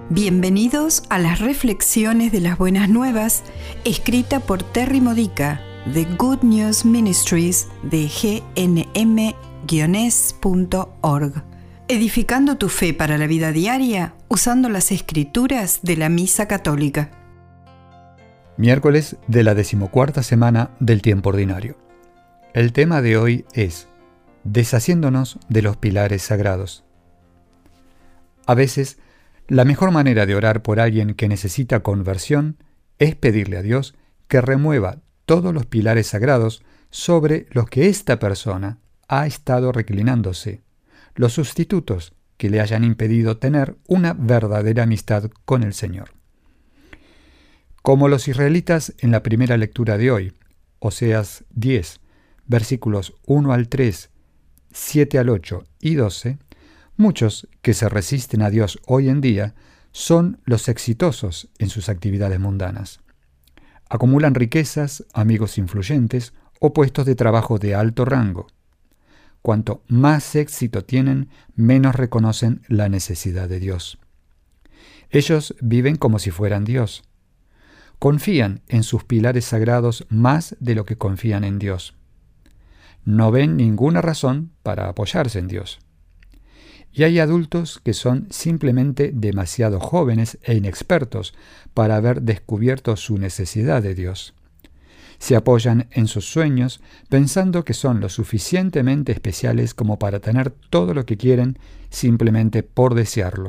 Bienvenidos a las reflexiones de las buenas nuevas, escrita por Terry Modica, de Good News Ministries de gnm-es.org. Edificando tu fe para la vida diaria, usando las escrituras de la Misa Católica. Miércoles de la 14ª semana del tiempo ordinario. El tema de hoy es deshaciéndonos de los pilares sagrados. A veces, la mejor manera de orar por alguien que necesita conversión es pedirle a Dios que remueva todos los pilares sagrados sobre los que esta persona ha estado reclinándose, los sustitutos que le hayan impedido tener una verdadera amistad con el Señor. Como los israelitas en la primera lectura de hoy, Oseas 10, versículos 1 al 3, 7 al 8 y 12, muchos que se resisten a Dios hoy en día son los exitosos en sus actividades mundanas. Acumulan riquezas, amigos influyentes o puestos de trabajo de alto rango. Cuanto más éxito tienen, menos reconocen la necesidad de Dios. Ellos viven como si fueran Dios. Confían en sus pilares sagrados más de lo que confían en Dios. No ven ninguna razón para apoyarse en Dios. Y hay adultos que son simplemente demasiado jóvenes e inexpertos para haber descubierto su necesidad de Dios. Se apoyan en sus sueños pensando que son lo suficientemente especiales como para tener todo lo que quieren simplemente por desearlo.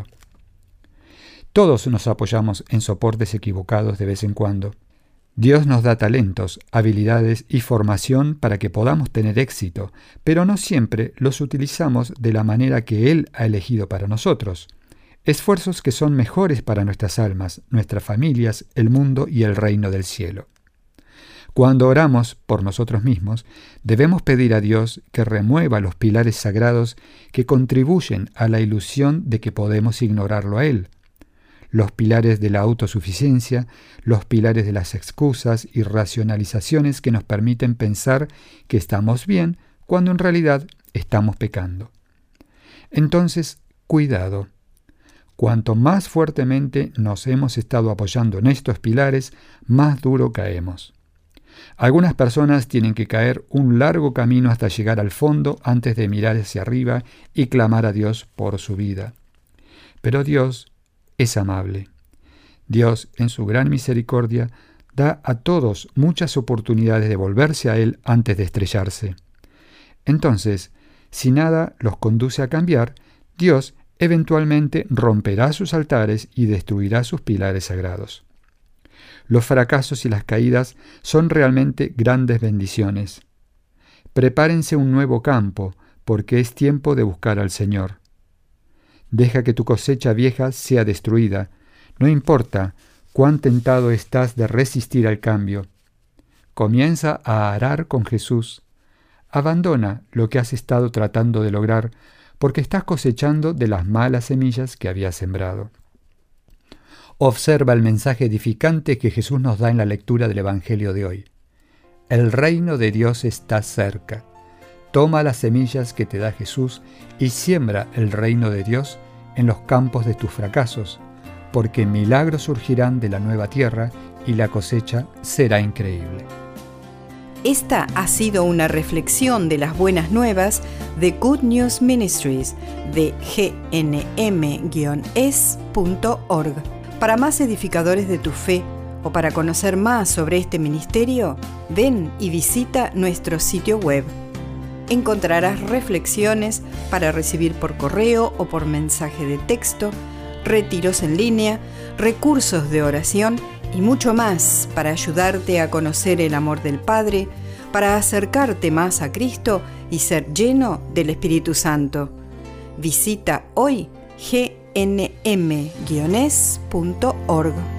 Todos nos apoyamos en soportes equivocados de vez en cuando. Dios nos da talentos, habilidades y formación para que podamos tener éxito, pero no siempre los utilizamos de la manera que Él ha elegido para nosotros. Esfuerzos que son mejores para nuestras almas, nuestras familias, el mundo y el reino del cielo. Cuando oramos por nosotros mismos, debemos pedir a Dios que remueva los pilares sagrados que contribuyen a la ilusión de que podemos ignorarlo a Él. Los pilares de la autosuficiencia, los pilares de las excusas y racionalizaciones que nos permiten pensar que estamos bien cuando en realidad estamos pecando. Entonces, cuidado. Cuanto más fuertemente nos hemos estado apoyando en estos pilares, más duro caemos. Algunas personas tienen que caer un largo camino hasta llegar al fondo antes de mirar hacia arriba y clamar a Dios por su vida. Pero Dios es amable. Dios, en su gran misericordia, da a todos muchas oportunidades de volverse a Él antes de estrellarse. Entonces, si nada los conduce a cambiar, Dios eventualmente romperá sus altares y destruirá sus pilares sagrados. Los fracasos y las caídas son realmente grandes bendiciones. Prepárense un nuevo campo, porque es tiempo de buscar al Señor. Deja que tu cosecha vieja sea destruida. No importa cuán tentado estás de resistir al cambio. Comienza a arar con Jesús. Abandona lo que has estado tratando de lograr, porque estás cosechando de las malas semillas que habías sembrado. Observa el mensaje edificante que Jesús nos da en la lectura del Evangelio de hoy. El reino de Dios está cerca. Toma las semillas que te da Jesús y siembra el reino de Dios en los campos de tus fracasos, porque milagros surgirán de la nueva tierra y la cosecha será increíble. Esta ha sido una reflexión de las buenas nuevas de Good News Ministries de gnm-es.org. Para más edificadores de tu fe o para conocer más sobre este ministerio, ven y visita nuestro sitio web. Encontrarás reflexiones para recibir por correo o por mensaje de texto, retiros en línea, recursos de oración y mucho más para ayudarte a conocer el amor del Padre, para acercarte más a Cristo y ser lleno del Espíritu Santo. Visita hoy gnm-es.org.